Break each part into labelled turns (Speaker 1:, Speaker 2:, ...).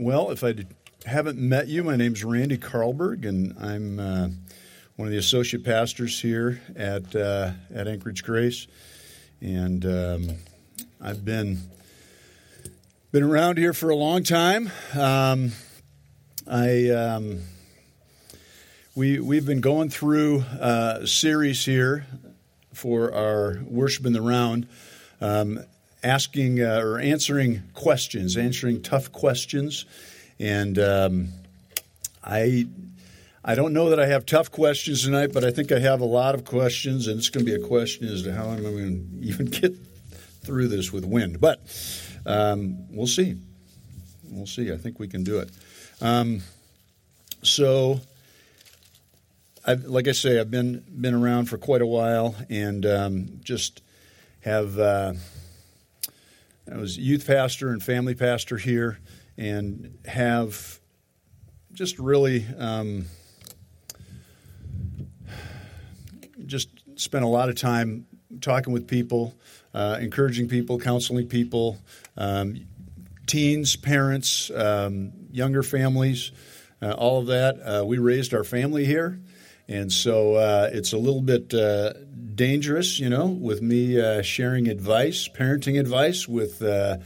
Speaker 1: Well, if I haven't met you, my name's Randy Carlberg, and I'm one of the associate pastors here at Anchorage Grace. And I've been around here for a long time. We've been going through a series here for our Worship in the Round, asking or answering questions, answering tough questions. And I don't know that I have tough questions tonight, but I think I have a lot of questions, and it's going to be a question as to how I'm going to even get through this with wind. But we'll see. We'll see. I think we can do it. Like I say, I've been around for quite a while, and just have. I was youth pastor and family pastor here, and have just really just spent a lot of time talking with people, encouraging people, counseling people, teens, parents, younger families, all of that. We raised our family here, and so it's a little bit dangerous, with me sharing advice, parenting advice with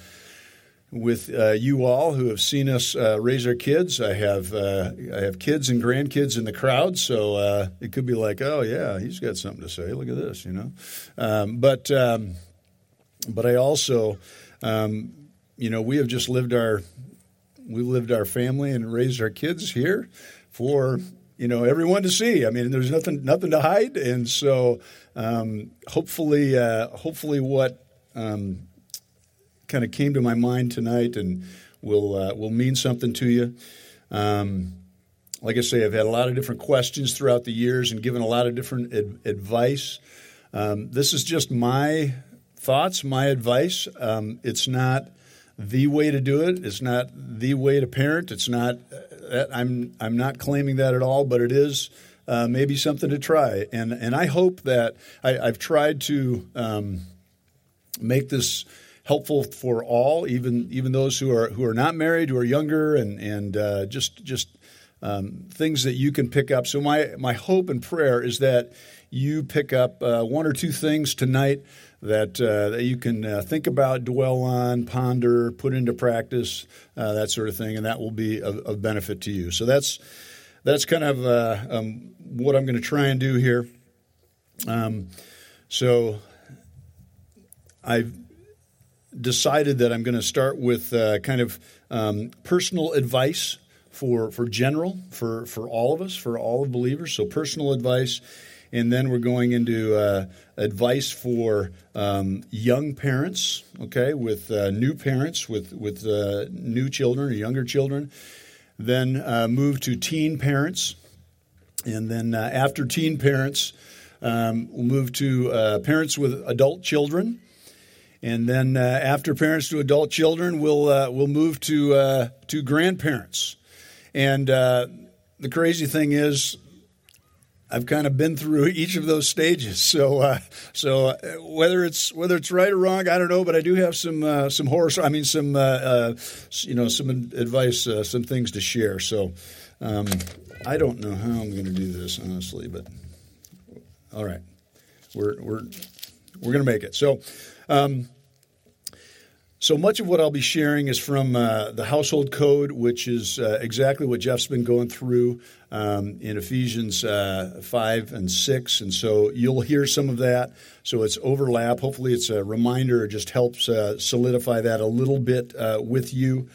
Speaker 1: you all who have seen us raise our kids. I have kids and grandkids in the crowd, so it could be like, oh yeah, he's got something to say. Look at this, But I also, we have just lived our family and raised our kids here for everyone to see. I mean, there's nothing to hide, and so hopefully what kind of came to my mind tonight and will mean something to you. Like I say, I've had a lot of different questions throughout the years and given a lot of different advice. This is just my thoughts, my advice. It's not the way to do it. It's not the way to parent. It's not. I'm not claiming that at all, but it is maybe something to try. And I hope that I've tried to make this helpful for all, even those who are not married, who are younger, and just things that you can pick up. So my hope and prayer is that you pick up one or two things tonight that you can think about, dwell on, ponder, put into practice, that sort of thing, and that will be of benefit to you. So that's kind of what I'm going to try and do here. So I've decided that I'm going to start with kind of personal advice for all of us, for all of believers. So personal advice. And then we're going into advice for young parents, okay, with new parents, with new children or younger children. Then move to teen parents. And then after teen parents, we'll move to parents with adult children. And then after parents to adult children, we'll move to grandparents. And the crazy thing is, I've kind of been through each of those stages, so whether it's right or wrong, I don't know. But I do have some advice, some things to share. So I don't know how I'm going to do this, honestly, but all right, we're going to make it. So. So much of what I'll be sharing is from the Household Code, which is exactly what Jeff's been going through in Ephesians 5 and 6. And so you'll hear some of that. So it's overlap. Hopefully it's a reminder. It just helps solidify that a little bit with you.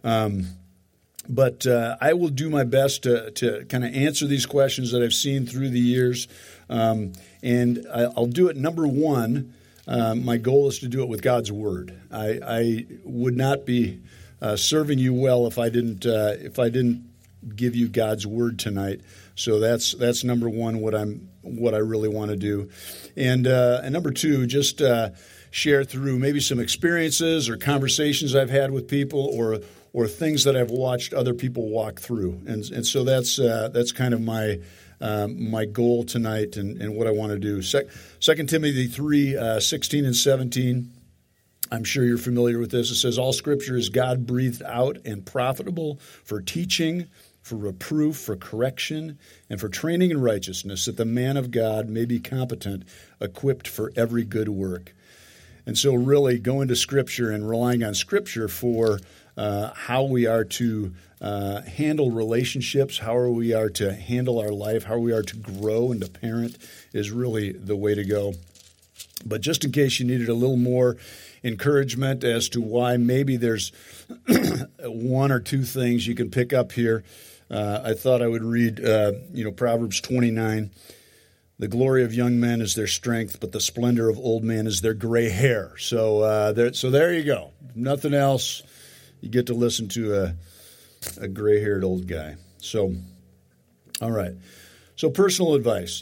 Speaker 1: But I will do my best to kind of answer these questions that I've seen through the years. And I'll do it, number one. My goal is to do it with God's Word. I would not be serving you well if I didn't give you God's Word tonight. So that's number one. What I really want to do, and number two, just share through maybe some experiences or conversations I've had with people, or things that I've watched other people walk through, and so that's kind of my goal tonight and what I want to do. 2 Timothy 3, 16 and 17 I'm sure you're familiar with this. It says, all Scripture is God-breathed out and profitable for teaching, for reproof, for correction, and for training in righteousness, that the man of God may be competent, equipped for every good work. And so really going to Scripture and relying on Scripture for how we are to handle relationships, how we are to handle our life, how we are to grow and to parent is really the way to go. But just in case you needed a little more encouragement as to why maybe there's one or two things you can pick up here, I thought I would read, Proverbs 29. The glory of young men is their strength, but the splendor of old men is their gray hair. So there you go. Nothing else. You get to listen to a gray-haired old guy. So, all right. So personal advice.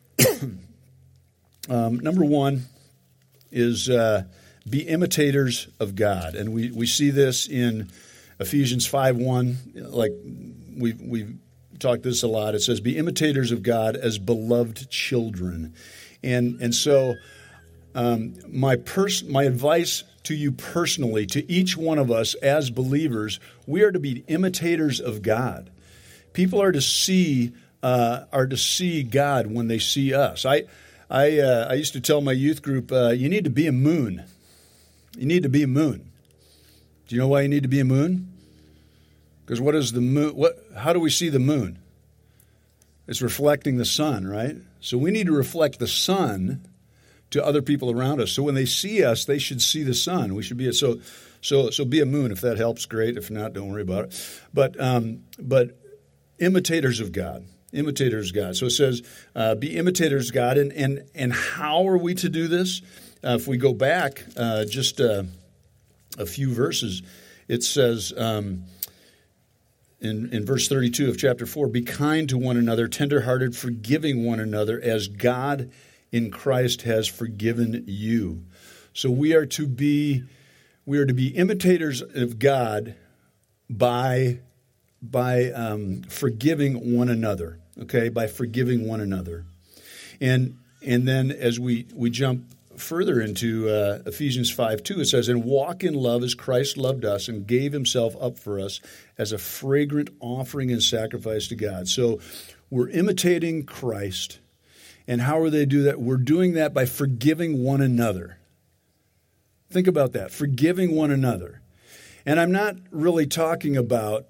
Speaker 1: Number one is be imitators of God. And we see this in Ephesians 5:1. Like we've talked this a lot. It says, be imitators of God as beloved children. And so my advice to you personally, to each one of us as believers, we are to be imitators of God. People are to see God when they see us. I used to tell my youth group, you need to be a moon. You need to be a moon. Do you know why you need to be a moon? Because what is the moon? How do we see the moon? It's reflecting the sun, right? So we need to reflect the sun to other people around us. So when they see us, they should see the sun. We should be so be a moon. If that helps, great. If not, don't worry about it. But imitators of God. Imitators of God. So it says, be imitators of God. And how are we to do this? If we go back just a few verses, it says in verse 32 of chapter 4, be kind to one another, tenderhearted, forgiving one another, as God in Christ has forgiven you. So we are to be imitators of God by forgiving one another. Okay, by forgiving one another, and then as we jump further into Ephesians 5:2, it says, and walk in love as Christ loved us and gave himself up for us as a fragrant offering and sacrifice to God. So we're imitating Christ. And how are they do that? We're doing that by forgiving one another. Think about that, forgiving one another. And I'm not really talking about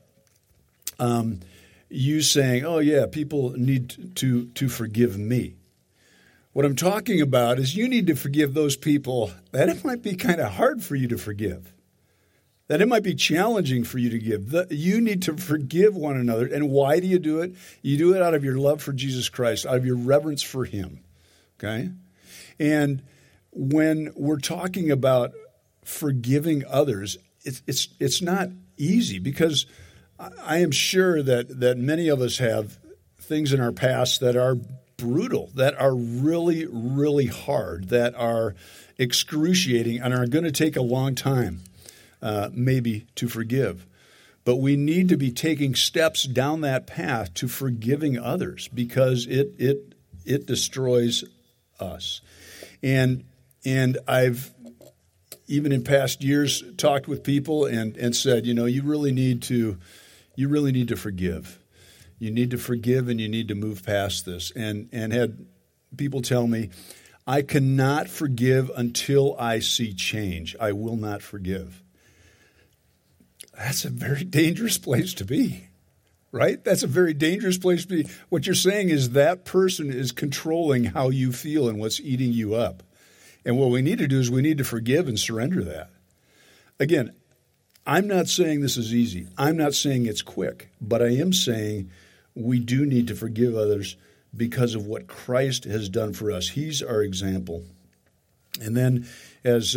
Speaker 1: you saying, oh yeah, people need to forgive me. What I'm talking about is you need to forgive those people that it might be kind of hard for you to forgive, that it might be challenging for you to give. You need to forgive one another. And why do you do it? You do it out of your love for Jesus Christ, out of your reverence for him. Okay? And when we're talking about forgiving others, it's not easy, because I am sure that many of us have things in our past that are brutal, that are really, really hard, that are excruciating, and are going to take a long time maybe to forgive. But we need to be taking steps down that path to forgiving others, because it destroys us. And I've, even in past years, talked with people and said, you really need to forgive. You need to forgive, and you need to move past this. And had people tell me, I cannot forgive until I see change. I will not forgive. That's a very dangerous place to be, right? That's a very dangerous place to be. What you're saying is that person is controlling how you feel and what's eating you up. And what we need to do is we need to forgive and surrender that. Again, I'm not saying this is easy. I'm not saying it's quick, but I am saying we do need to forgive others because of what Christ has done for us. He's our example. And then as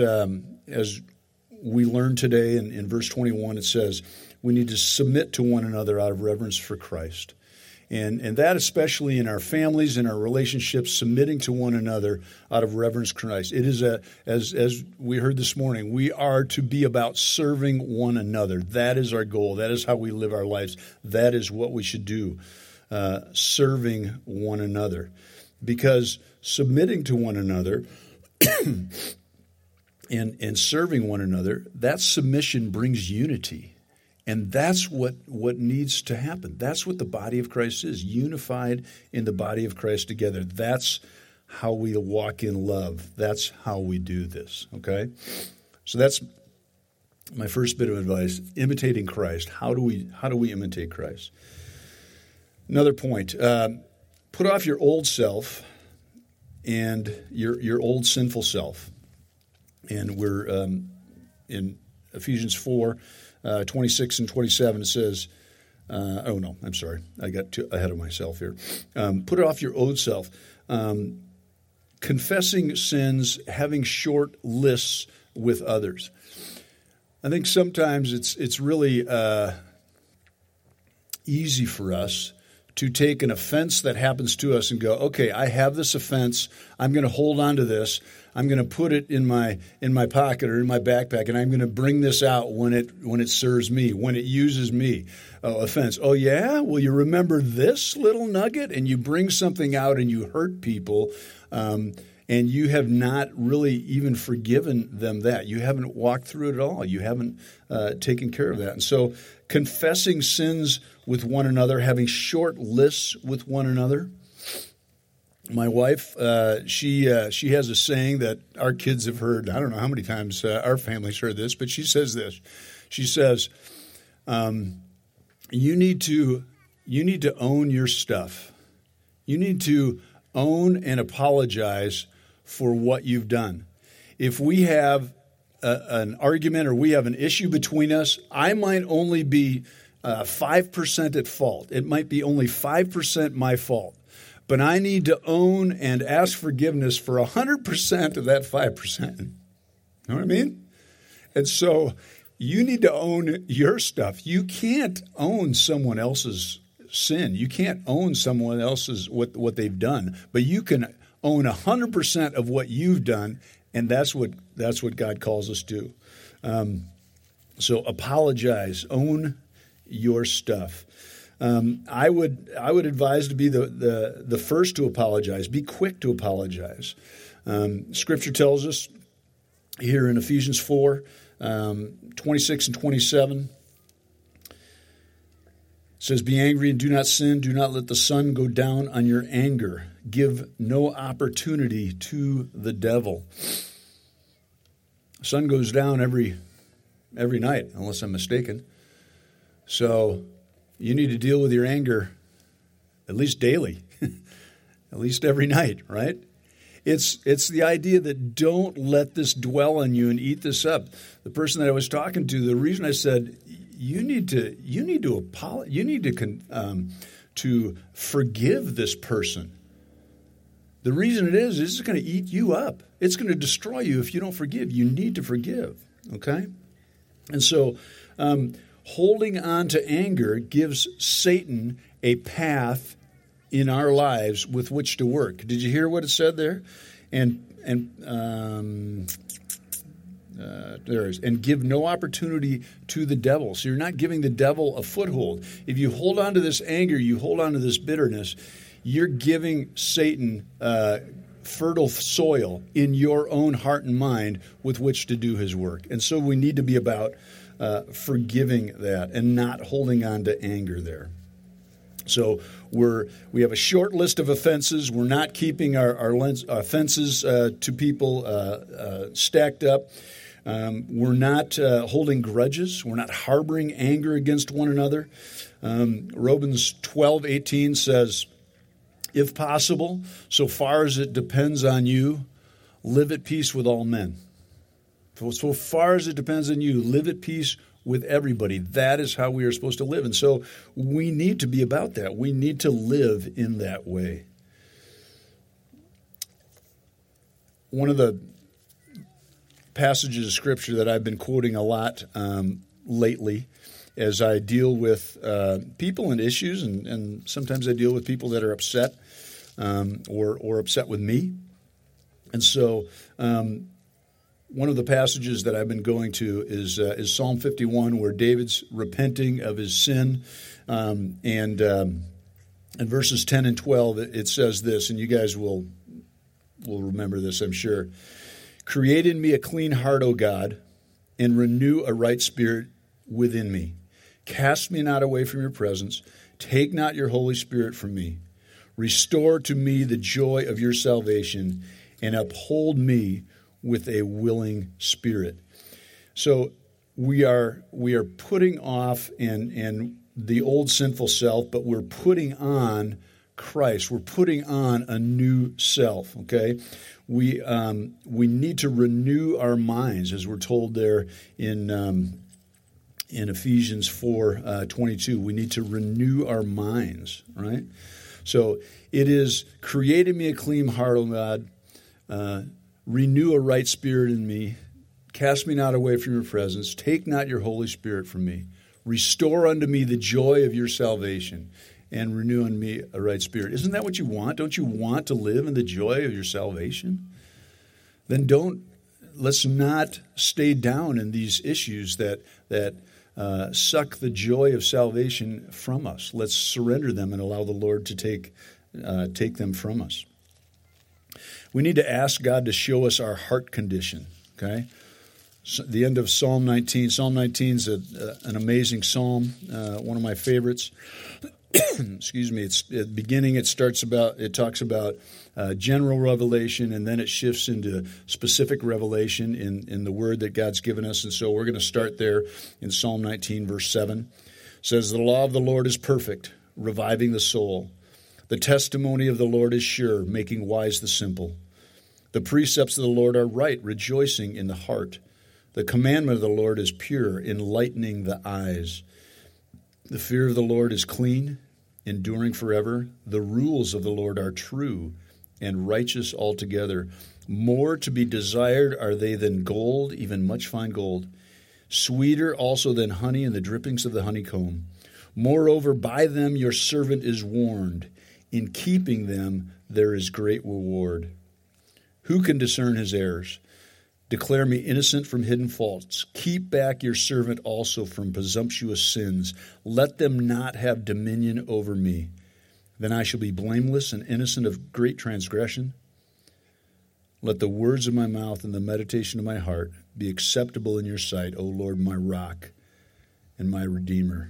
Speaker 1: we learn today in verse 21, it says we need to submit to one another out of reverence for Christ. And that especially in our families, in our relationships, submitting to one another out of reverence for Christ. It is as we heard this morning, we are to be about serving one another. That is our goal. That is how we live our lives. That is what we should do, serving one another. Because submitting to one another and serving one another, that submission brings unity. And that's what needs to happen. That's what the body of Christ is, unified in the body of Christ together. That's how we walk in love. That's how we do this, okay? So that's my first bit of advice, imitating Christ. How do we imitate Christ? Another point, put off your old self and your old sinful self. And we're in Ephesians 4, 26 and 27, it says, I got too ahead of myself here. Put off your old self, confessing sins, having short lists with others. I think sometimes it's really easy for us to take an offense that happens to us and go, okay, I have this offense. I'm going to hold on to this. I'm going to put it in my pocket or in my backpack, and I'm going to bring this out when it serves me, when it uses me. Offense. Oh, yeah? Well, you remember this little nugget? And you bring something out and you hurt people, and you have not really even forgiven them that. You haven't walked through it at all. You haven't taken care of that. And so confessing sins with one another, having short lists with one another. My wife, she has a saying that our kids have heard. I don't know how many times our family's heard this, but she says this. She says, you need to own your stuff. You need to own and apologize for what you've done. If we have an argument or we have an issue between us, I might only be 5% at fault. It might be only 5% my fault. But I need to own and ask forgiveness for 100% of that 5%. You know what I mean? And so you need to own your stuff. You can't own someone else's sin. You can't own someone else's what they've done. But you can own 100% of what you've done, and that's what God calls us to. So apologize, own your stuff. I would advise to be the first to apologize. Be quick to apologize. Scripture tells us here in Ephesians 4, 26 and 27, it says, "Be angry and do not sin. Do not let the sun go down on your anger. Give no opportunity to the devil." The sun goes down every night, unless I'm mistaken. So you need to deal with your anger at least daily, at least every night, right? It's the idea that don't let this dwell on you and eat this up. The person that I was talking to, the reason I said you need to forgive this person. The reason it is it's going to eat you up. It's going to destroy you if you don't forgive. You need to forgive, okay? And so holding on to anger gives Satan a path in our lives with which to work. Did you hear what it said there? And there is, and give no opportunity to the devil. So you're not giving the devil a foothold. If you hold on to this anger, you hold on to this bitterness, you're giving Satan fertile soil in your own heart and mind with which to do his work. And so we need to be about forgiving that and not holding on to anger there. So we have a short list of offenses. We're not keeping our offenses to people stacked up. We're not holding grudges. We're not harboring anger against one another. Romans 12:18 says, "If possible, so far as it depends on you, live at peace with all men." So far as it depends on you, live at peace with everybody. That is how we are supposed to live. And so we need to be about that. We need to live in that way. One of the passages of Scripture that I've been quoting a lot lately as I deal with people and issues, and sometimes I deal with people that are upset or upset with me. And so one of the passages that I've been going to is Psalm 51, where David's repenting of his sin. And in verses 10 and 12, it says this, and you guys will remember this, I'm sure. Create in me a clean heart, O God, and renew a right spirit within me. Cast me not away from your presence. Take not your Holy Spirit from me. Restore to me the joy of your salvation, and uphold me with a willing spirit. So we are putting off and the old sinful self, but we're putting on Christ. We're putting on a new self. Okay, we need to renew our minds, as we're told there in Ephesians 4:22. We need to renew our minds. Right. So it is creating me a clean heart, O God. Renew a right spirit in me. Cast me not away from your presence. Take not your Holy Spirit from me. Restore unto me the joy of your salvation, and renew in me a right spirit. Isn't that what you want? Don't you want to live in the joy of your salvation? Then let's not stay down in these issues that suck the joy of salvation from us. Let's surrender them and allow the Lord to take them from us. We need to ask God to show us our heart condition, okay? So the end of Psalm 19. Psalm 19 is an amazing psalm, one of my favorites. Excuse me. It's at the beginning. It talks about general revelation, and then it shifts into specific revelation in the word that God's given us. And so we're going to start there in Psalm 19, verse 7. It says, "The law of the Lord is perfect, reviving the soul. The testimony of the Lord is sure, making wise the simple. The precepts of the Lord are right, rejoicing in the heart. The commandment of the Lord is pure, enlightening the eyes. The fear of the Lord is clean, enduring forever. The rules of the Lord are true and righteous altogether. More to be desired are they than gold, even much fine gold. Sweeter also than honey and the drippings of the honeycomb. Moreover, by them your servant is warned. In keeping them there is great reward. Who can discern his errors? Declare me innocent from hidden faults. Keep back your servant also from presumptuous sins. Let them not have dominion over me. Then I shall be blameless and innocent of great transgression. Let the words of my mouth and the meditation of my heart be acceptable in your sight, O Lord, my rock and my redeemer."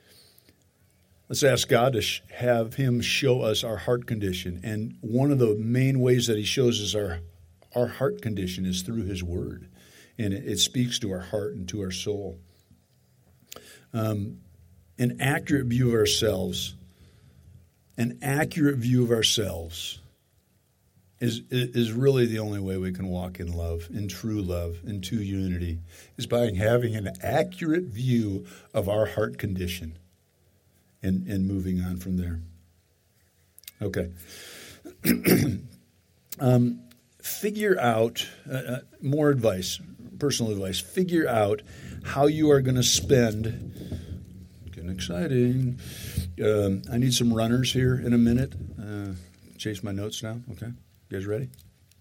Speaker 1: Let's ask God to have him show us our heart condition. And one of the main ways that he shows us our heart condition is through his word. And it speaks to our heart and to our soul. An accurate view of ourselves is really the only way we can walk in love, in true unity, is by having an accurate view of our heart condition and moving on from there. Okay. Figure out, more advice, personal advice, figure out how you are going to spend, getting exciting. I need some runners here in a minute. Chase my notes down, okay? You guys ready?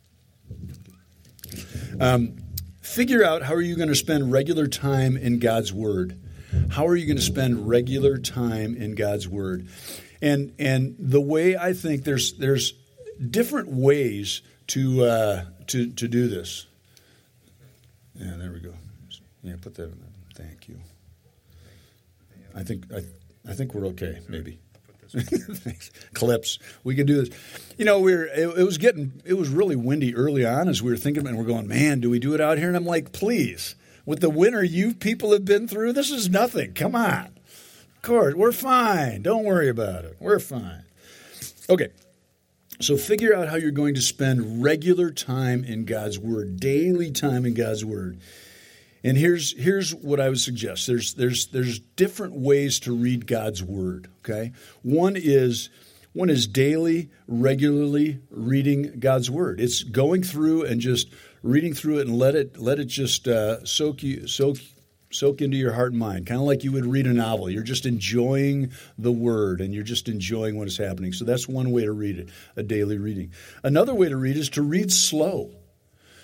Speaker 1: Figure out how are you going to spend regular time in God's Word. How are you going to spend regular time in God's Word? And the way I think there's different ways to do this. Yeah, there we go. Yeah, put that in there. Thank you. I think we're okay, maybe. Thanks. Clips. We can do this. You know, it was really windy early on as we were thinking, and we're going, man, do we do it out here? And I'm like, please, with the winter you people have been through, this is nothing. Come on. Of course, we're fine. Don't worry about it. We're fine. Okay. So figure out how you're going to spend regular time in God's Word, daily time in God's Word. And here's what I would suggest. There's different ways to read God's Word, okay? One is daily, regularly reading God's Word. It's going through and just reading through it and let it just soak into your heart and mind, kind of like you would read a novel. You're just enjoying the Word, and you're just enjoying what is happening. So that's one way to read it, a daily reading. Another way to read is to read slow.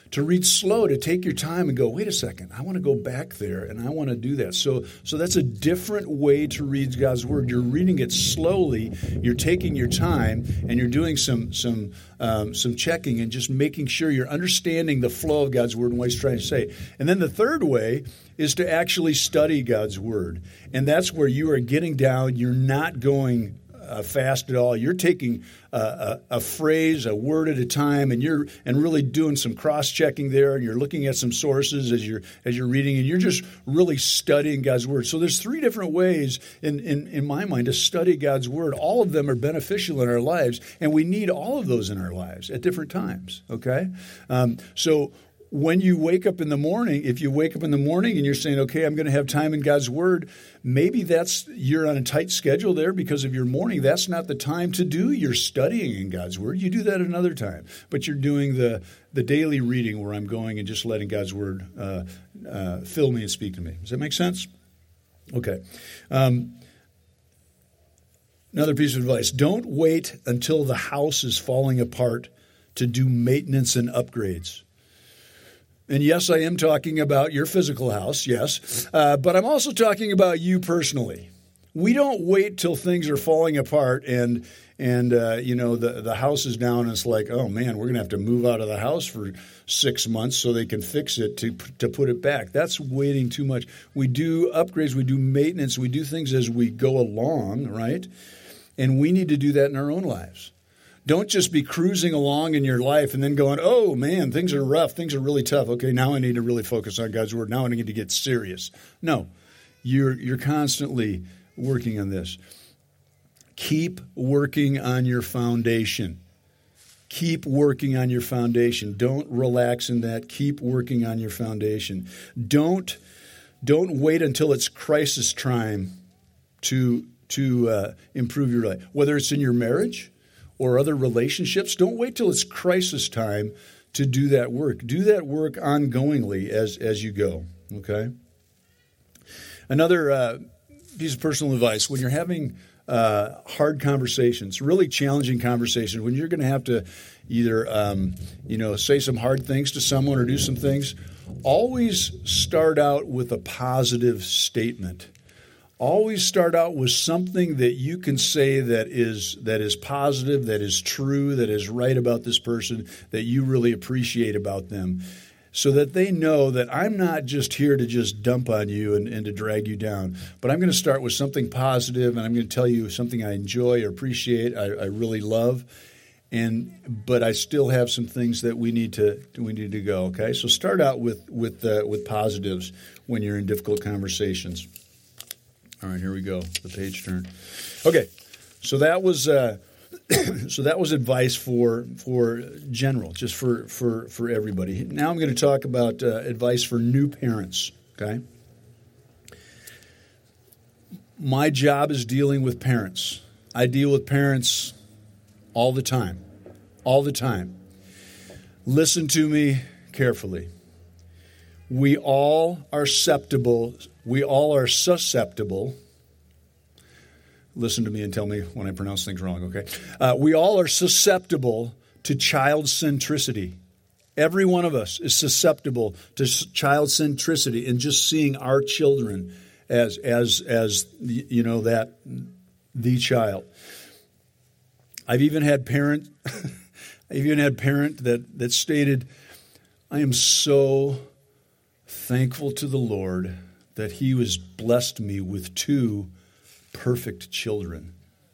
Speaker 1: to read slow, to take your time and go, wait a second, I want to go back there and I want to do that. So that's a different way to read God's Word. You're reading it slowly, you're taking your time, and you're doing some checking and just making sure you're understanding the flow of God's Word and what He's trying to say. And then the third way is to actually study God's Word. And that's where you are getting down, you're not going fast at all. You're taking a phrase, a word at a time, and really doing some cross-checking there, and you're looking at some sources as you're reading, and you're just really studying God's Word. So there's three different ways in my mind to study God's Word. All of them are beneficial in our lives, and we need all of those in our lives at different times. Okay, so when you wake up in the morning, if you wake up in the morning and you're saying, okay, I'm going to have time in God's Word, maybe you're on a tight schedule there because of your morning. That's not the time to do your studying in God's Word. You do that another time. But you're doing the daily reading where I'm going and just letting God's Word fill me and speak to me. Does that make sense? Okay. Another piece of advice. Don't wait until the house is falling apart to do maintenance and upgrades. And yes, I am talking about your physical house, yes, but I'm also talking about you personally. We don't wait till things are falling apart and the house is down and it's like, oh man, we're going to have to move out of the house for 6 months so they can fix it to put it back. That's waiting too much. We do upgrades, we do maintenance, we do things as we go along, right? And we need to do that in our own lives. Don't just be cruising along in your life and then going, oh, man, things are rough. Things are really tough. Okay, now I need to really focus on God's Word. Now I need to get serious. No, you're constantly working on this. Keep working on your foundation. Keep working on your foundation. Don't relax in that. Keep working on your foundation. Don't wait until it's crisis time to improve your life. Whether it's in your marriage or other relationships, don't wait till it's crisis time to do that work. Do that work ongoingly as you go, okay? Another piece of personal advice, when you're having hard conversations, really challenging conversations, when you're going to have to either say some hard things to someone or do some things, always start out with a positive statement. Always start out with something that you can say that is positive, that is true, that is right about this person, that you really appreciate about them, so that they know that I'm not just here to just dump on you and to drag you down, but I'm going to start with something positive, and I'm going to tell you something I enjoy or appreciate, I really love, but I still have some things that we need to go. Okay, so start out with positives when you're in difficult conversations. All right, here we go. The page turn. Okay, so that was advice for general, just for everybody. Now I'm going to talk about advice for new parents. Okay, my job is dealing with parents. I deal with parents all the time. Listen to me carefully. We all are susceptible. Listen to me and tell me when I pronounce things wrong, okay? We all are susceptible to child centricity. Every one of us is susceptible to child centricity and just seeing our children as the child. I've even had parent that stated, I am so thankful to the Lord that He has blessed me with 2 perfect children.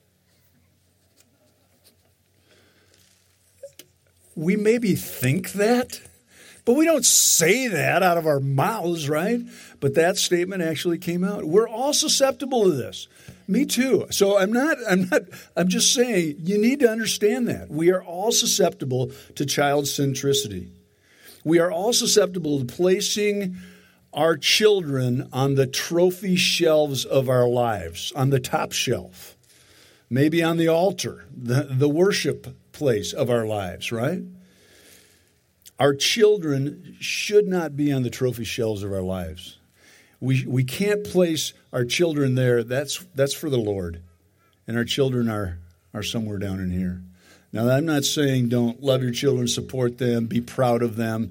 Speaker 1: We maybe think that, but we don't say that out of our mouths, right? But that statement actually came out. We're all susceptible to this. Me too. So I'm just saying you need to understand that. We are all susceptible to child centricity. We are all susceptible to placing our children on the trophy shelves of our lives, on the top shelf, maybe on the altar, the worship place of our lives, right? Our children should not be on the trophy shelves of our lives. We can't place our children there. That's for the Lord. And our children are somewhere down in here. Now, I'm not saying don't love your children, support them, be proud of them.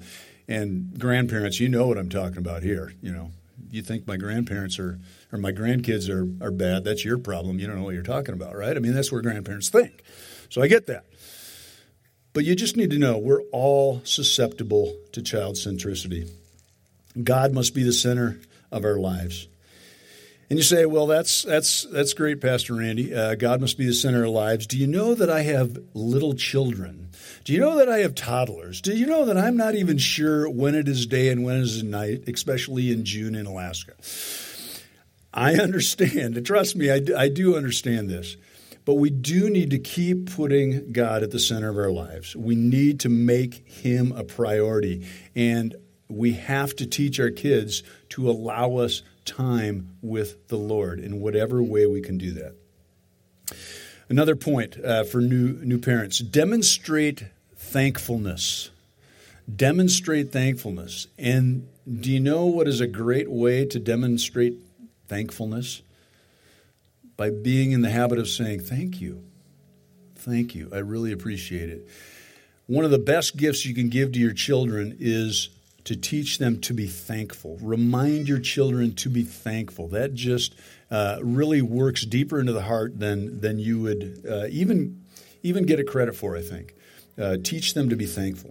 Speaker 1: And grandparents, you know what I'm talking about here. You think my grandparents or my grandkids are bad. That's your problem. You don't know what you're talking about, right? I mean, that's what grandparents think. So I get that. But you just need to know we're all susceptible to child centricity. God must be the center of our lives. And you say, well, that's great, Pastor Randy. God must be the center of our lives. Do you know that I have little children? Do you know that I have toddlers? Do you know that I'm not even sure when it is day and when it is night, especially in June in Alaska? I understand. Trust me, I do understand this. But we do need to keep putting God at the center of our lives. We need to make him a priority. And we have to teach our kids to allow us time with the Lord in whatever way we can do that. Another point for new parents, demonstrate thankfulness. Demonstrate thankfulness. And do you know what is a great way to demonstrate thankfulness? By being in the habit of saying, thank you. Thank you. I really appreciate it. One of the best gifts you can give to your children is to teach them to be thankful. Remind your children to be thankful. That just really works deeper into the heart than you would even get a credit for, I think. Teach them to be thankful.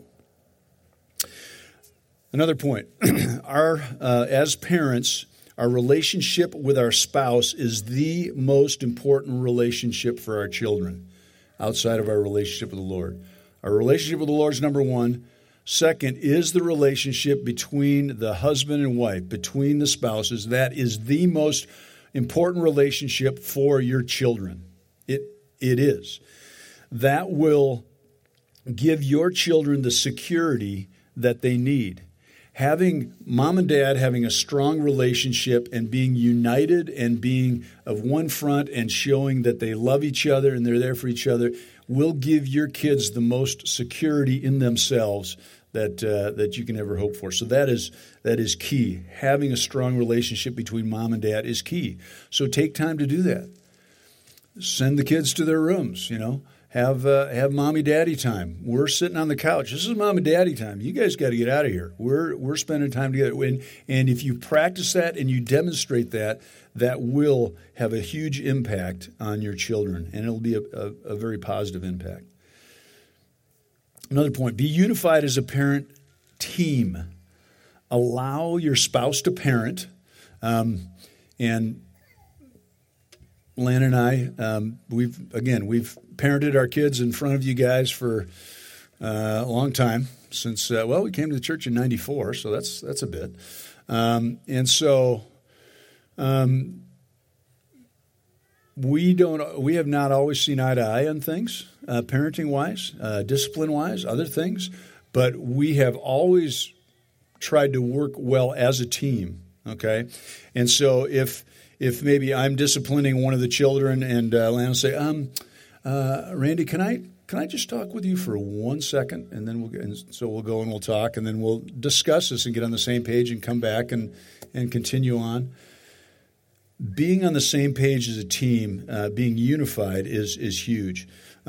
Speaker 1: Another point, as parents, our relationship with our spouse is the most important relationship for our children outside of our relationship with the Lord. Our relationship with the Lord is number one. Second is the relationship between the husband and wife, between the spouses. That is the most important relationship for your children. It is. That will give your children the security that they need. Having mom and dad having a strong relationship and being united and being of one front and showing that they love each other and they're there for each other will give your kids the most security in themselves that you can ever hope for. So that is key. Having a strong relationship between mom and dad is key. So take time to do that. Send the kids to their rooms, Have mommy daddy time. We're sitting on the couch. This is mom and daddy time. You guys got to get out of here. We're spending time together. And if you practice that and you demonstrate that, that will have a huge impact on your children, and it'll be a very positive impact. Another point, be unified as a parent team. Allow your spouse to parent. And Lan and I, we've parented our kids in front of you guys for a long time since we came to the church in '94, so that's a bit, and so we have not always seen eye to eye on things, parenting wise, discipline wise, other things, but we have always tried to work well as a team. Okay, and so if maybe I'm disciplining one of the children and Lan will say, Randy, can I just talk with you for 1 second? And then so we'll go and we'll talk, and then we'll discuss this and get on the same page and come back and continue on. Being on the same page as a team, being unified is huge.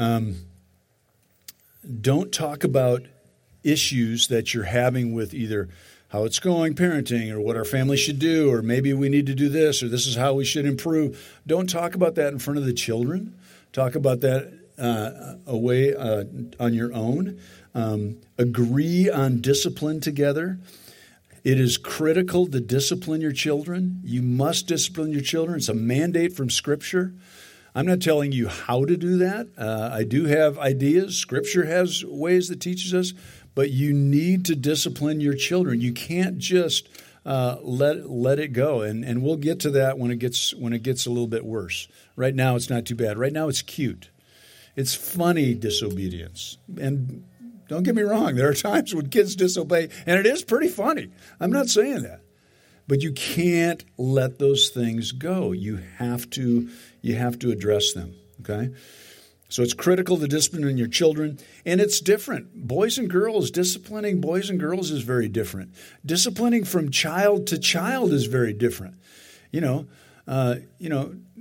Speaker 1: Don't talk about issues that you're having with either how it's going, parenting, or what our family should do, or maybe we need to do this, or this is how we should improve. Don't talk about that in front of the children. Talk about that away on your own. Agree on discipline together. It is critical to discipline your children. You must discipline your children. It's a mandate from Scripture. I'm not telling you how to do that. I do have ideas. Scripture has ways that teaches us. But you need to discipline your children. You can't just let it go. And we'll get to that when it gets a little bit worse. Right now, it's not too bad. Right now, it's cute. It's funny disobedience. And don't get me wrong, there are times when kids disobey, and it is pretty funny. I'm not saying that. But you can't let those things go. You have to address them, okay? So it's critical to discipline your children, and it's different. Boys and girls, disciplining boys and girls is very different. Disciplining from child to child is very different.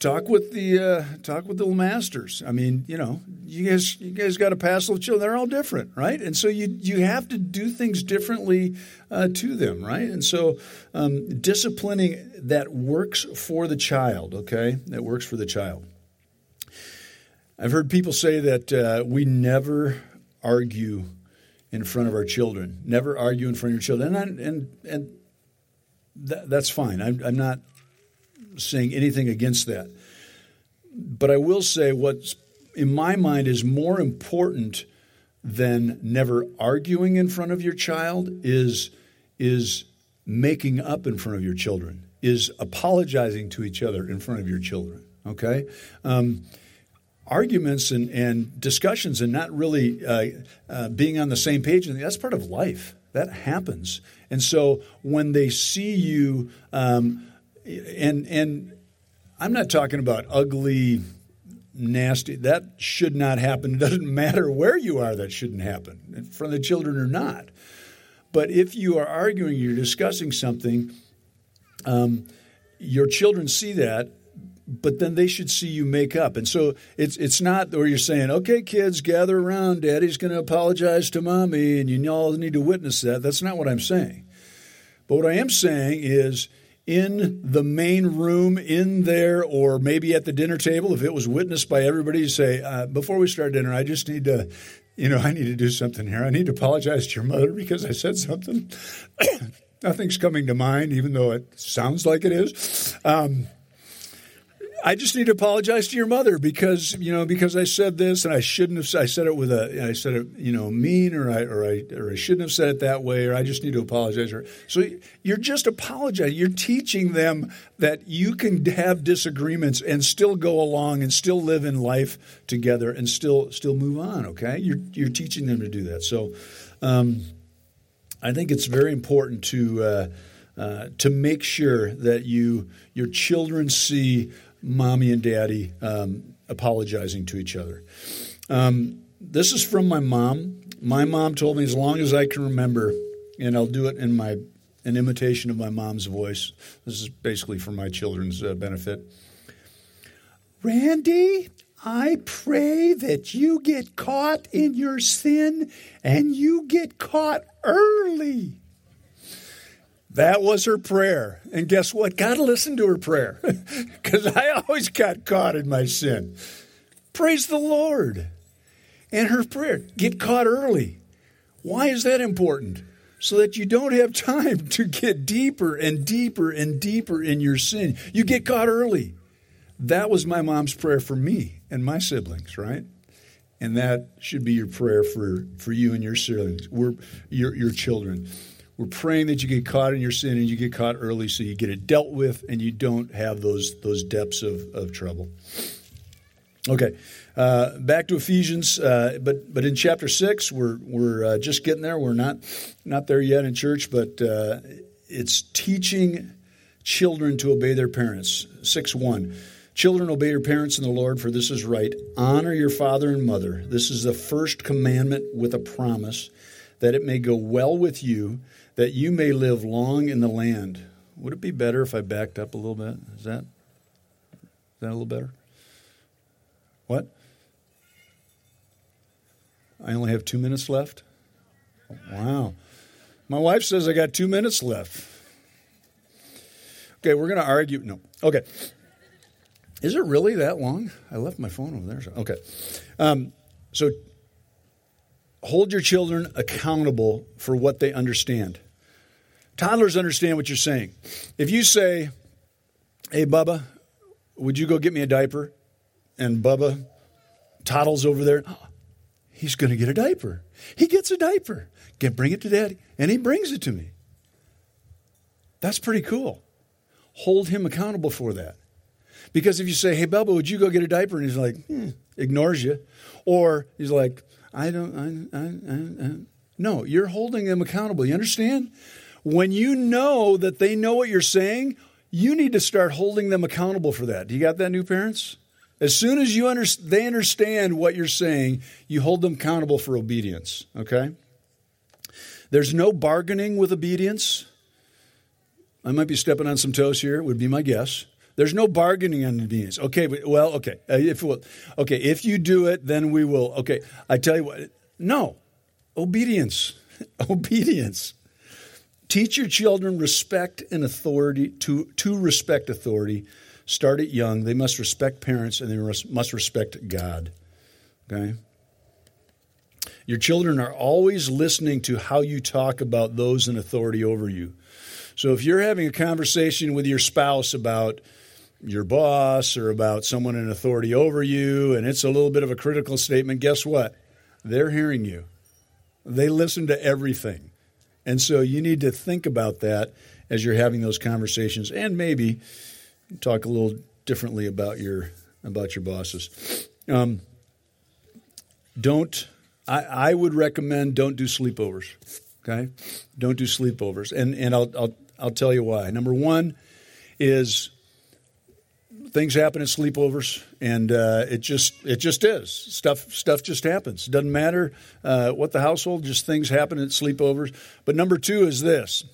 Speaker 1: talk with the masters. I mean, you guys got to pass with children. They're all different, right? And so you have to do things differently to them, right? And so disciplining that works for the child, okay? That works for the child. I've heard people say that we never argue in front of our children. Never argue in front of your children, and that's fine. I'm not saying anything against that. But I will say what's in my mind is more important than never arguing in front of your child is making up in front of your children, is apologizing to each other in front of your children, okay? Arguments and discussions and not really being on the same page, that's part of life. That happens. And so when they see you and I'm not talking about ugly, nasty. That should not happen. It doesn't matter where you are. That shouldn't happen in front of the children or not. But if you are arguing, you're discussing something, your children see that, but then they should see you make up. And so it's not where you're saying, okay, kids, gather around. Daddy's going to apologize to mommy, and you all need to witness that. That's not what I'm saying. But what I am saying is, in the main room, in there, or maybe at the dinner table, if it was witnessed by everybody, you say, before we start dinner, I just need to, I need to do something here. I need to apologize to your mother because I said something. Nothing's coming to mind, even though it sounds like it is. I just need to apologize to your mother because I said this and I shouldn't have. I said it mean, or I shouldn't have said it that way, or I just need to apologize to her. So you're just apologizing. You're teaching them that you can have disagreements and still go along and still live in life together and still move on. Okay, you're teaching them to do that. So I think it's very important to make sure that your children see mommy and daddy apologizing to each other. This is from my mom. My mom told me, as long as I can remember, and I'll do it in an imitation of my mom's voice. This is basically for my children's benefit. Randy, I pray that you get caught in your sin and you get caught early. That was her prayer. And guess what? God listened to her prayer because I always got caught in my sin. Praise the Lord. And her prayer, get caught early. Why is that important? So that you don't have time to get deeper and deeper and deeper in your sin. You get caught early. That was my mom's prayer for me and my siblings, right? And that should be your prayer for you and your siblings, your children. We're praying that you get caught in your sin and you get caught early so you get it dealt with and you don't have those depths of trouble. Okay, back to Ephesians, but in chapter 6, we're just getting there. We're not there yet in church, but it's teaching children to obey their parents. 6:1. Children, obey your parents in the Lord, for this is right. Honor your father and mother. This is the first commandment with a promise, that it may go well with you, that you may live long in the land. Would it be better if I backed up a little bit? Is that a little better? What? I only have 2 minutes left? Wow. My wife says I got 2 minutes left. Okay, we're going to argue. No. Okay. Is it really that long? I left my phone over there. Okay. So hold your children accountable for what they understand. Toddlers understand what you're saying. If you say, hey, Bubba, would you go get me a diaper? And Bubba toddles over there. Oh, he's going to get a diaper. He gets a diaper. Bring it to Daddy. And he brings it to me. That's pretty cool. Hold him accountable for that. Because if you say, hey, Bubba, would you go get a diaper? And he's like, ignores you. Or he's like, no, you're holding them accountable. You understand? When you know that they know what you're saying, you need to start holding them accountable for that. Do you got that, new parents? As soon as they understand what you're saying, you hold them accountable for obedience, okay? There's no bargaining with obedience. I might be stepping on some toes here, would be my guess. There's no bargaining on obedience. Okay, okay. If you do it, then we will. Okay, I tell you what. No, obedience, obedience. Teach your children respect and authority to respect authority. Start it young. They must respect parents and they must respect God. Okay. Your children are always listening to how you talk about those in authority over you. So if you're having a conversation with your spouse about your boss or about someone in authority over you, and it's a little bit of a critical statement, guess what? They're hearing you. They listen to everything. And so you need to think about that as you're having those conversations, and maybe talk a little differently about your bosses. I would recommend don't do sleepovers. Okay, don't do sleepovers, and I'll tell you why. Number one is things happen at sleepovers, and it just is stuff just happens. It doesn't matter what the household, just things happen at sleepovers. But number two is this: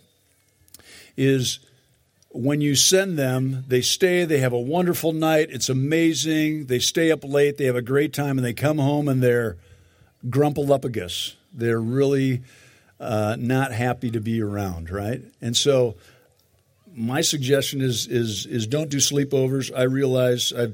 Speaker 1: is when you send them, they stay, they have a wonderful night, it's amazing, they stay up late, they have a great time, and they come home and they're grumpaluppagus. They're really not happy to be around, right? And so my suggestion is don't do sleepovers. I realize I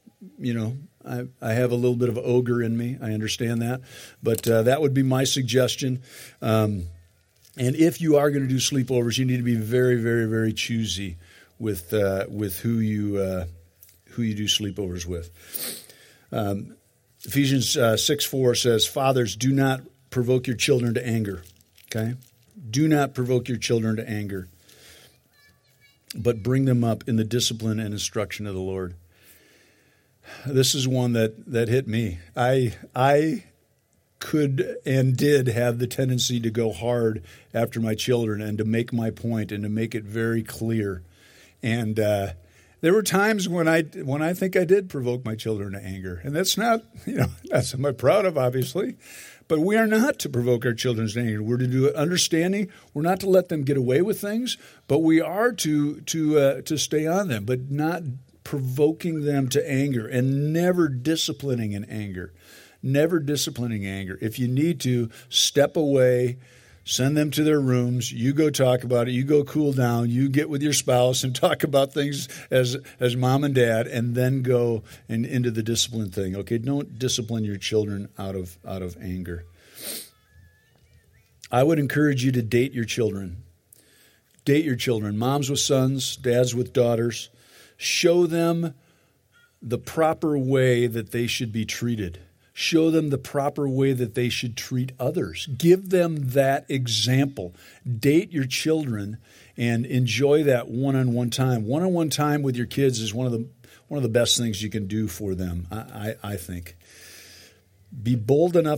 Speaker 1: have a little bit of ogre in me. I understand that, but that would be my suggestion. And if you are going to do sleepovers, you need to be very, very, very choosy with who you do sleepovers with. Ephesians 6:4 says, "Fathers, do not provoke your children to anger." Okay, do not provoke your children to anger, but bring them up in the discipline and instruction of the Lord. This is one that hit me. I could and did have the tendency to go hard after my children and to make my point and to make it very clear. And there were times when I think I did provoke my children to anger, and that's not that's what I'm proud of, obviously. But we are not to provoke our children to anger. We're to do it understanding. We're not to let them get away with things, but we are to stay on them, but not provoking them to anger and never disciplining in anger. Never disciplining anger. If you need to, step away, send them to their rooms. You go talk about it. You go cool down. You get with your spouse and talk about things as mom and dad, and then go into the discipline thing. Okay, don't discipline your children out of anger. I would encourage you to date your children. Date your children. Moms with sons, dads with daughters. Show them the proper way that they should be treated. Show them the proper way that they should treat others. Give them that example. Date your children and enjoy that one-on-one time. One-on-one time with your kids is one of the best things you can do for them, I think. Be bold enough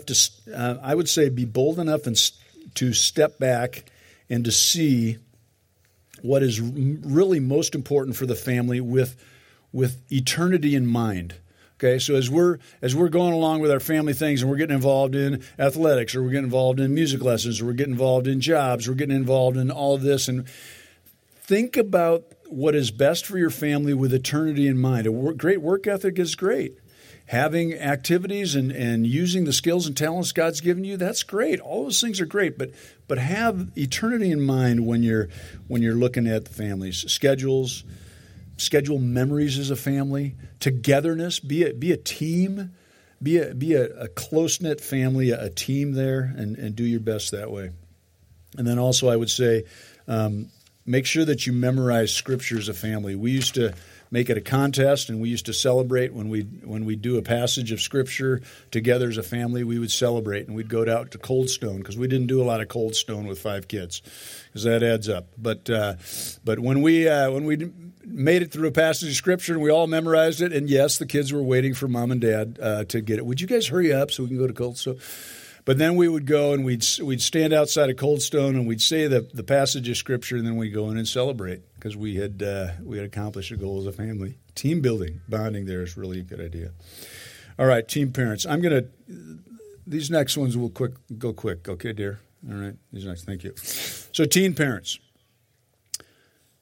Speaker 1: to step back and to see what is really most important for the family with eternity in mind. Okay, so as we're going along with our family things and we're getting involved in athletics, or we're getting involved in music lessons, or we're getting involved in jobs, we're getting involved in all of this, and think about what is best for your family with eternity in mind. Great work ethic is great. Having activities and using the skills and talents God's given you, that's great. All those things are great, but have eternity in mind when you're looking at the families. Schedule memories as a family, togetherness, be a team, be a close-knit family, a team there, and do your best that way. And then also I would say make sure that you memorize Scripture as a family. We used to make it a contest, and we used to celebrate when we do a passage of Scripture together as a family. We would celebrate, and we'd go out to Cold Stone, because we didn't do a lot of Cold Stone with 5 kids, because that adds up. But when we made it through a passage of Scripture and we all memorized it, and yes, the kids were waiting for mom and dad to get it. Would you guys hurry up so we can go to Cold Stone? But then we would go and we'd stand outside of Cold Stone and we'd say the passage of Scripture, and then we'd go in and celebrate because we had accomplished a goal as a family. Team building, bonding there is really a good idea. All right, team parents. These next ones will go quick. Okay, dear? All right, these next. Thank you. So teen parents.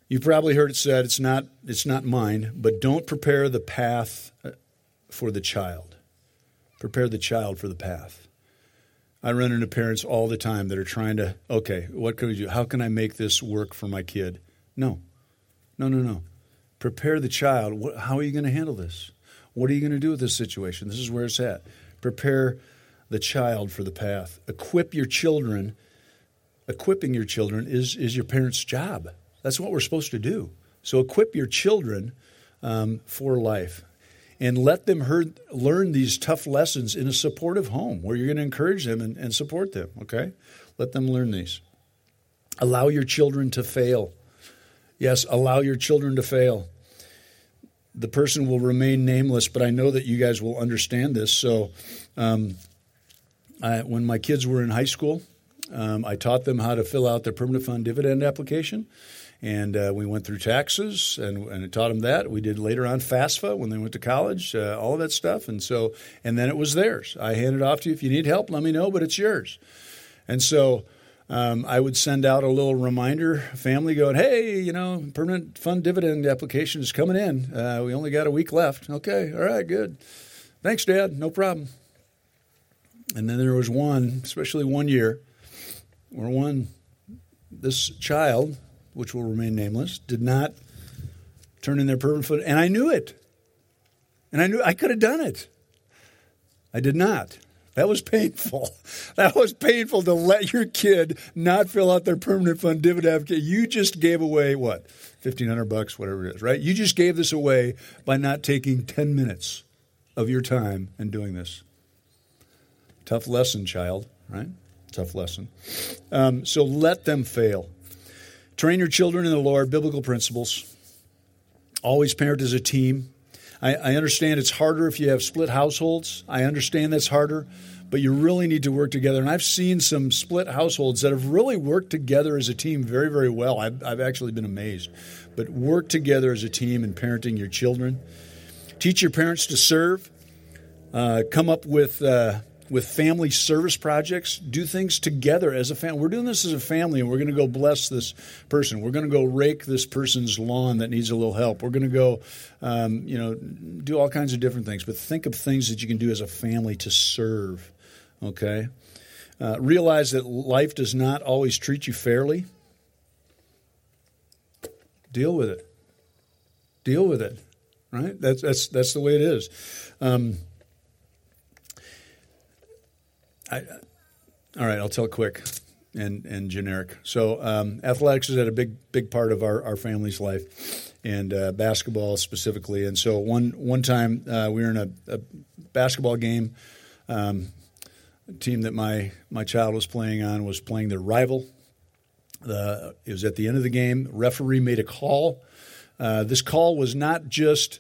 Speaker 1: You've probably heard it said, it's not mine, but don't prepare the path for the child. Prepare the child for the path. I run into parents all the time that are trying to, okay, what can we do? How can I make this work for my kid? No. Prepare the child. How are you going to handle this? What are you going to do with this situation? This is where it's at. Prepare the child for the path. Equipping your children is your parents' job. That's what we're supposed to do. So equip your children for life. And let them learn these tough lessons in a supportive home where you're going to encourage them and support them, okay? Let them learn these. Allow your children to fail. Yes, allow your children to fail. The person will remain nameless, but I know that you guys will understand this. So when my kids were in high school, I taught them how to fill out their permanent fund dividend application. And we went through taxes and I taught them that. We did later on FAFSA when they went to college, all of that stuff. And then it was theirs. I hand it off to you. If you need help, let me know, but it's yours. And so I would send out a little reminder, family going, hey, permanent fund dividend application is coming in. We only got a week left. Okay, all right, good. Thanks, Dad, no problem. And then there was especially one year, where this child, which will remain nameless, did not turn in their permanent fund. And I knew it. And I knew I could have done it. I did not. That was painful. That was painful to let your kid not fill out their permanent fund dividend application. You just gave away, what, $1,500, whatever it is, right? You just gave this away by not taking 10 minutes of your time and doing this. Tough lesson, child, right? Tough lesson. So let them fail. Train your children in the Lord, biblical principles. Always parent as a team. I understand it's harder if you have split households. I understand that's harder, but you really need to work together. And I've seen some split households that have really worked together as a team very, very well. I've actually been amazed. But work together as a team in parenting your children. Teach your parents to serve. Come up with family service projects, do things together as a family. We're doing this as a family, and we're going to go bless this person. We're going to go rake this person's lawn that needs a little help. We're going to go, do all kinds of different things. But think of things that you can do as a family to serve, okay? Realize that life does not always treat you fairly. Deal with it. Deal with it, right? That's the way it is. All right, I'll tell it quick and generic. So athletics is at a big part of our family's life, and basketball specifically. And so one time we were in a basketball game. The team that my child was playing on was playing their rival. It was at the end of the game. Referee made a call. This call was not just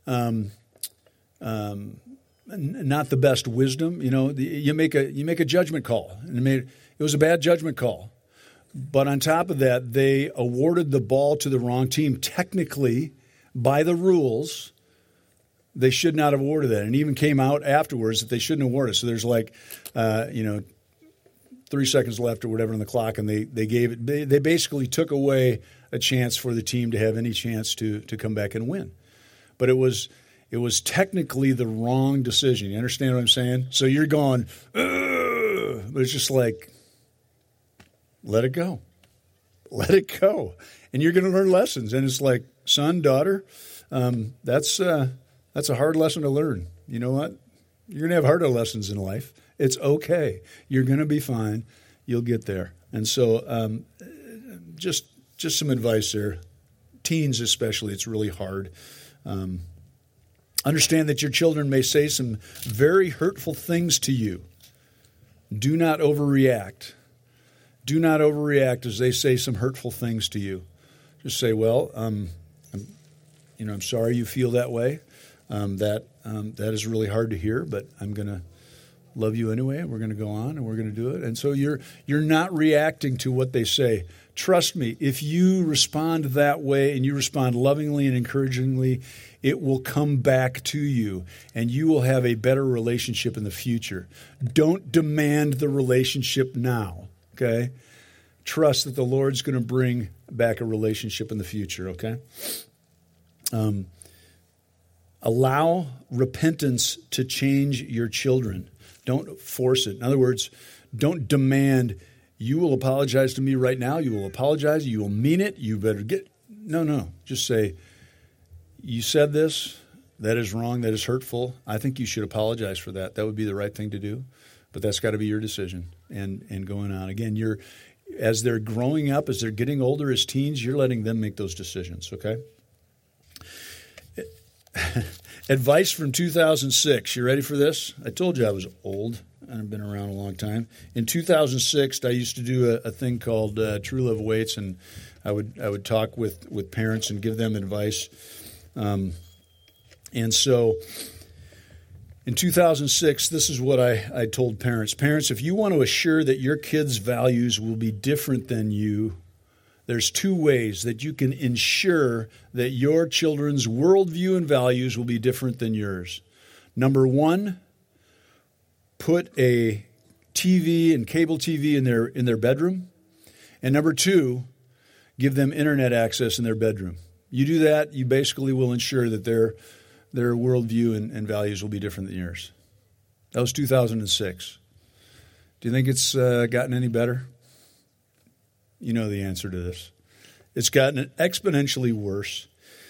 Speaker 1: not the best wisdom. You make a judgment call, and it was a bad judgment call. But on top of that, they awarded the ball to the wrong team. Technically, by the rules, they should not have awarded that. And it even came out afterwards that they shouldn't award it. So there's 3 seconds left or whatever on the clock, and they gave it. They basically took away a chance for the team to have any chance to come back and win. But it was technically the wrong decision. You understand what I'm saying? So you're going, ugh, but it's just like, let it go. Let it go. And you're going to learn lessons. And it's like, son, daughter, that's a hard lesson to learn. You know what? You're going to have harder lessons in life. It's okay. You're going to be fine. You'll get there. And so just some advice there. Teens especially, it's really hard. Understand that your children may say some very hurtful things to you. Do not overreact. Do not overreact as they say some hurtful things to you. Just say, well, I'm sorry you feel that way. That is really hard to hear, but I'm going to love you anyway, and we're going to go on, and we're going to do it. And so you're not reacting to what they say. Trust me, if you respond that way and you respond lovingly and encouragingly, it will come back to you, and you will have a better relationship in the future. Don't demand the relationship now, okay? Trust that the Lord's going to bring back a relationship in the future, okay? Allow repentance to change your children. Don't force it. In other words, don't demand, you will apologize to me right now. You will apologize. You will mean it. You better get. No. Just say, you said this. That is wrong. That is hurtful. I think you should apologize for that. That would be the right thing to do. But that's got to be your decision. And going on. Again, as they're growing up, as they're getting older, as teens, you're letting them make those decisions, okay? Advice from 2006. You ready for this? I told you I was old. I've been around a long time. In 2006, I used to do a thing called True Love Waits, and I would talk with parents and give them advice. And so in 2006, this is what I told parents. Parents, if you want to assure that your kids' values will be different than you, there's two ways that you can ensure that your children's worldview and values will be different than yours. Number one, put a TV and cable TV in their bedroom. And number two, give them internet access in their bedroom. You do that, you basically will ensure that their worldview and values will be different than yours. That was 2006. Do you think it's gotten any better? You know the answer to this. It's gotten exponentially worse.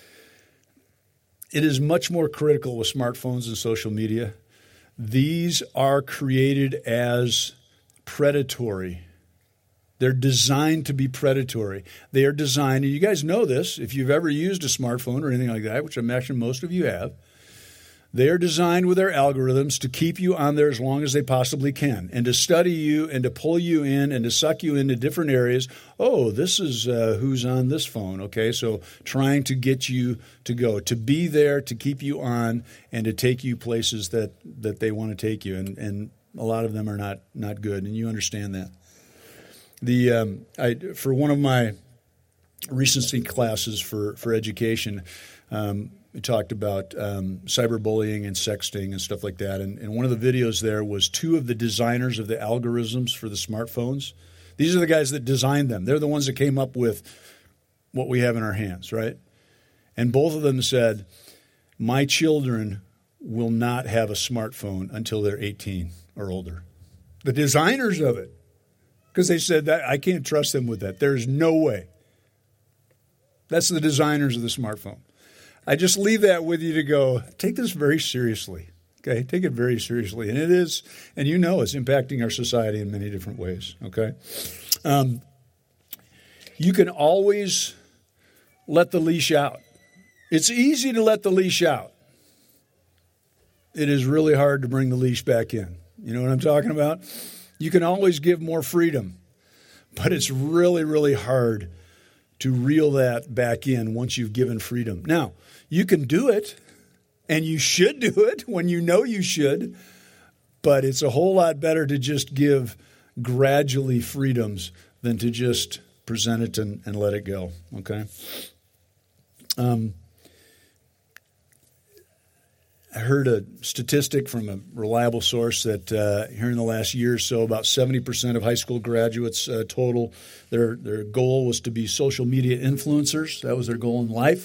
Speaker 1: It is much more critical with smartphones and social media. These are created as predatory. They're designed to be predatory. They are designed, and you guys know this, if you've ever used a smartphone or anything like that, which I imagine most of you have, they are designed with their algorithms to keep you on there as long as they possibly can and to study you and to pull you in and to suck you into different areas. Oh, this is who's on this phone, okay? So trying to get you to go, to be there, to keep you on, and to take you places that they want to take you. And a lot of them are not good, and you understand that. For one of my recency classes for education, we talked about cyberbullying and sexting and stuff like that. And one of the videos there was two of the designers of the algorithms for the smartphones. These are the guys that designed them. They're the ones that came up with what we have in our hands, right? And both of them said, my children will not have a smartphone until they're 18 or older. The designers of it. Because they said that I can't trust them with that. There's no way. That's the designers of the smartphone. I just leave that with you to go, take this very seriously. Okay? Take it very seriously. And it is, and you know it's impacting our society in many different ways. Okay? You can always let the leash out. It's easy to let the leash out. It is really hard to bring the leash back in. You know what I'm talking about? You can always give more freedom, but it's really, really hard to reel that back in once you've given freedom. Now, you can do it, and you should do it when you know you should, but it's a whole lot better to just give gradually freedoms than to just present it and let it go, okay? I heard a statistic from a reliable source that here in the last year or so, about 70% of high school graduates total, their goal was to be social media influencers. That was their goal in life.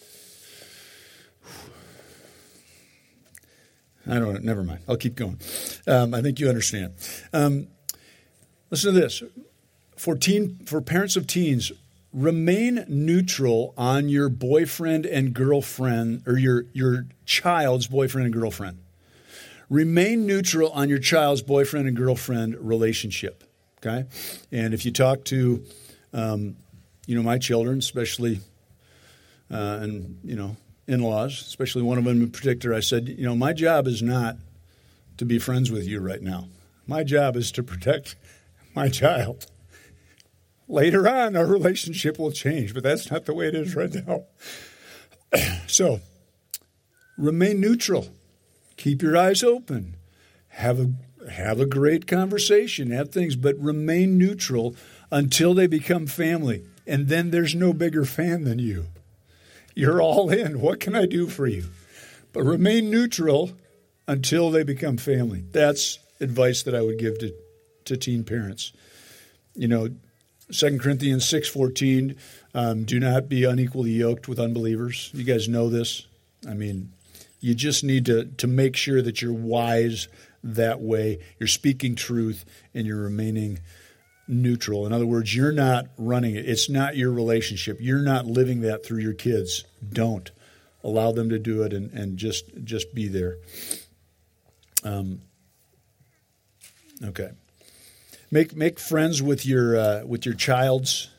Speaker 1: Never mind. I'll keep going. I think you understand. Listen to this. For parents of teens, remain neutral on your boyfriend and girlfriend, or your child's boyfriend and girlfriend. Remain neutral on your child's boyfriend and girlfriend relationship, okay? And if you talk to, my children, especially, in-laws, especially one of them in particular, I said, my job is not to be friends with you right now. My job is to protect my child. Later on, our relationship will change, but that's not the way it is right now. So, remain neutral. Keep your eyes open. Have a great conversation. Have things, but remain neutral until they become family. And then there's no bigger fan than you. You're all in. What can I do for you? But remain neutral until they become family. That's advice that I would give to teen parents. 2 Corinthians 6:14, do not be unequally yoked with unbelievers. You guys know this. I mean, you just need to make sure that you're wise that way. You're speaking truth and you're remaining neutral. In other words, you're not running it. It's not your relationship. You're not living that through your kids. Don't allow them to do it and just be there. Okay. Make friends with your child's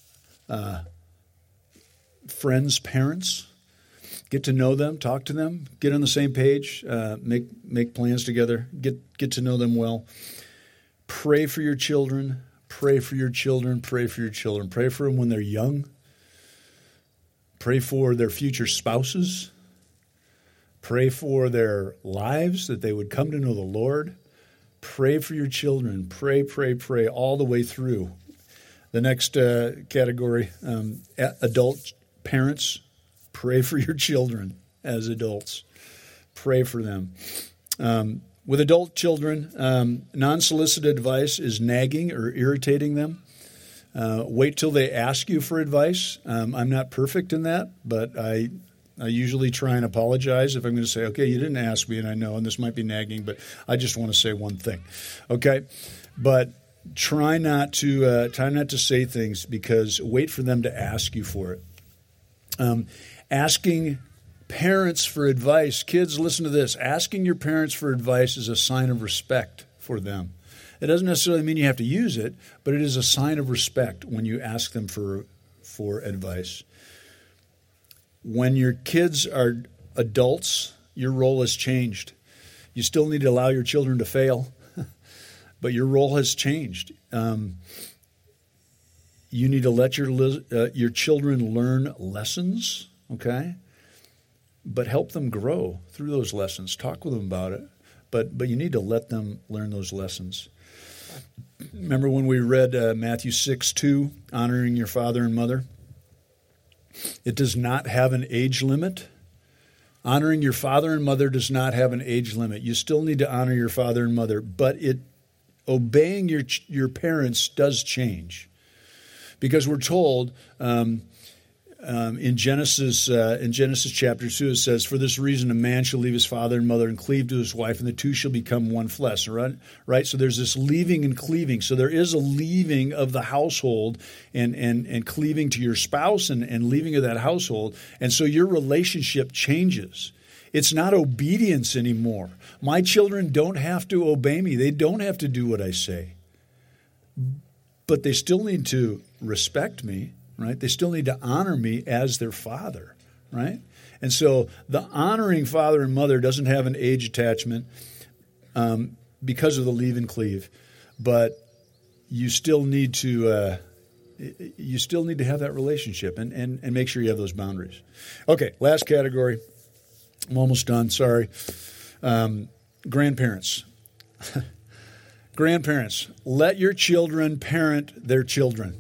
Speaker 1: friends' parents. Get to know them, talk to them, get on the same page, make plans together, get to know them well. Pray for your children, pray for your children, pray for your children. Pray for them when they're young. Pray for their future spouses. Pray for their lives, that they would come to know the Lord. Pray for your children. Pray, pray, pray all the way through. The next category, adult parents. Pray for your children as adults. Pray for them. With adult children, non-solicited advice is nagging or irritating them. Wait till they ask you for advice. I'm not perfect in that, but I usually try and apologize if I'm going to say, okay, you didn't ask me, and I know, and this might be nagging, but I just want to say one thing. Okay? But try not to say things, because wait for them to ask you for it. Asking parents for advice. Kids, listen to this. Asking your parents for advice is a sign of respect for them. It doesn't necessarily mean you have to use it, but it is a sign of respect when you ask them for advice. When your kids are adults, your role has changed. You still need to allow your children to fail, but your role has changed. You need to let your children learn lessons, okay? But help them grow through those lessons. Talk with them about it, but you need to let them learn those lessons. Remember when we read Matthew 6:2, honoring your father and mother? It does not have an age limit. Honoring your father and mother does not have an age limit. You still need to honor your father and mother, but obeying your parents does change. Because we're told in Genesis chapter 2, it says, "For this reason a man shall leave his father and mother and cleave to his wife, and the two shall become one flesh." Right? So there's this leaving and cleaving. So there is a leaving of the household and cleaving to your spouse and leaving of that household. And so your relationship changes. It's not obedience anymore. My children don't have to obey me. They don't have to do what I say. But they still need to respect me, right? They still need to honor me as their father, right? And so the honoring father and mother doesn't have an age attachment because of the leave and cleave, but you still need to have that relationship and make sure you have those boundaries. Okay, last category. I'm almost done. Sorry. Grandparents. Grandparents, let your children parent their children.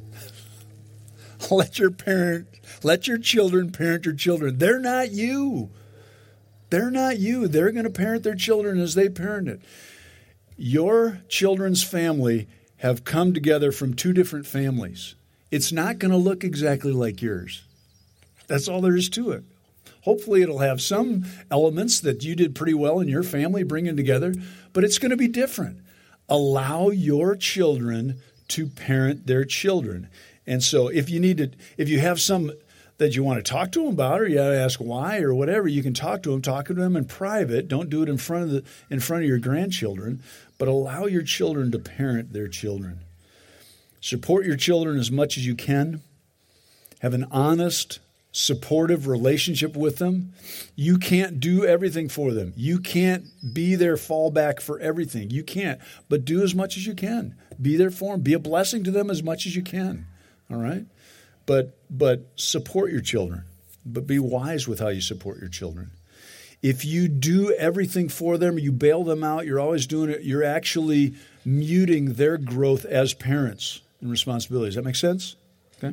Speaker 1: Let your children parent your children. They're not you. They're not you. They're going to parent their children as they parent it. Your children's family have come together from two different families. It's not going to look exactly like yours. That's all there is to it. Hopefully it'll have some elements that you did pretty well in your family bringing together, but it's going to be different. Allow your children to parent their children. And so if you have some that you want to talk to them about, or you have to ask why or whatever, you can talk to them in private. Don't do it in front of your grandchildren, but allow your children to parent their children. Support your children as much as you can. Have an honest, supportive relationship with them. You can't do everything for them. You can't be their fallback for everything. You can't, but do as much as you can. Be there for them. Be a blessing to them as much as you can. All right? But support your children. But be wise with how you support your children. If you do everything for them, you bail them out, you're always doing it, you're actually muting their growth as parents and responsibilities. Does that make sense? Okay.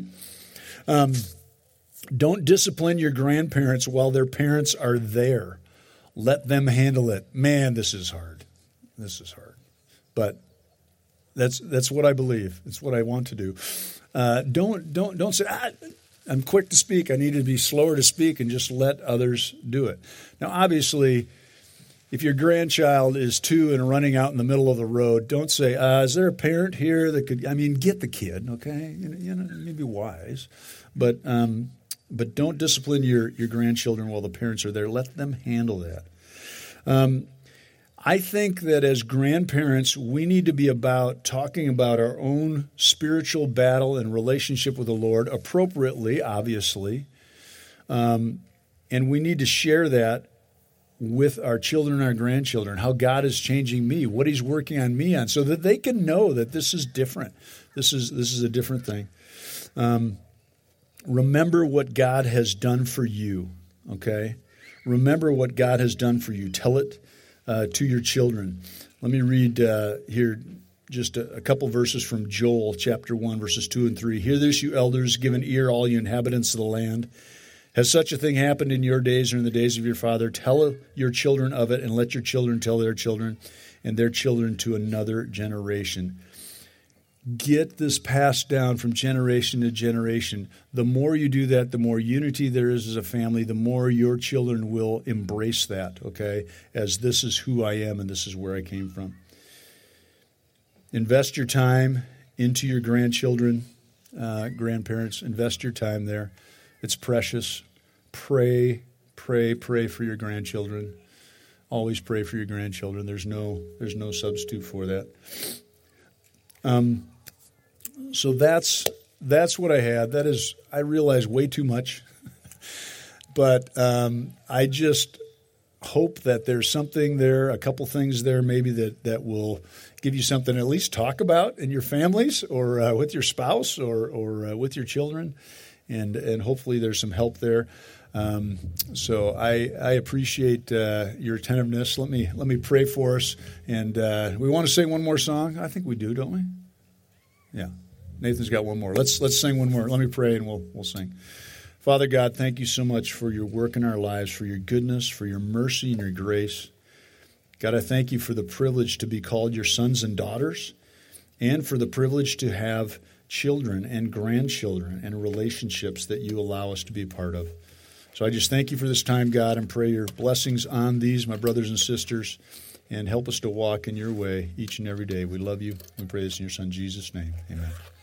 Speaker 1: Don't discipline your grandparents while their parents are there. Let them handle it. Man, this is hard. This is hard. But That's what I believe. It's what I want to do. Don't say, I'm quick to speak. I need to be slower to speak, and just let others do it. Now, obviously, if your grandchild is 2 and running out in the middle of the road, don't say, is there a parent here that could, get the kid, okay? Maybe wise. But don't discipline your grandchildren while the parents are there. Let them handle that. I think that as grandparents, we need to be about talking about our own spiritual battle and relationship with the Lord appropriately, obviously. And we need to share that with our children and our grandchildren, how God is changing me, what he's working on me on, so that they can know that this is different. This is a different thing. Remember what God has done for you, okay? Remember what God has done for you. Tell it to your children. Let me read here just a couple verses from Joel chapter 1, verses 2 and 3. Hear this, you elders, give an ear, all you inhabitants of the land. Has such a thing happened in your days or in the days of your father? Tell your children of it, and let your children tell their children, and their children to another generation. Get this passed down from generation to generation. The more you do that, the more unity there is as a family, the more your children will embrace that, okay, as this is who I am and this is where I came from. Invest your time into your grandchildren, grandparents. Invest your time there. It's precious. Pray for your grandchildren. Always pray for your grandchildren. There's no substitute for that. So that's what I had. That is, I realize, way too much. But I just hope that there's something there, a couple things there maybe that will give you something to at least talk about in your families or with your spouse or with your children. And hopefully there's some help there. So I appreciate your attentiveness. Let me pray for us. And we want to sing one more song. I think we do, don't we? Yeah. Nathan's got one more. Let's sing one more. Let me pray and we'll sing. Father God, thank you so much for your work in our lives, for your goodness, for your mercy and your grace. God, I thank you for the privilege to be called your sons and daughters, and for the privilege to have children and grandchildren and relationships that you allow us to be a part of. So I just thank you for this time, God, and pray your blessings on these, my brothers and sisters, and help us to walk in your way each and every day. We love you. We pray this in your Son, Jesus' name. Amen.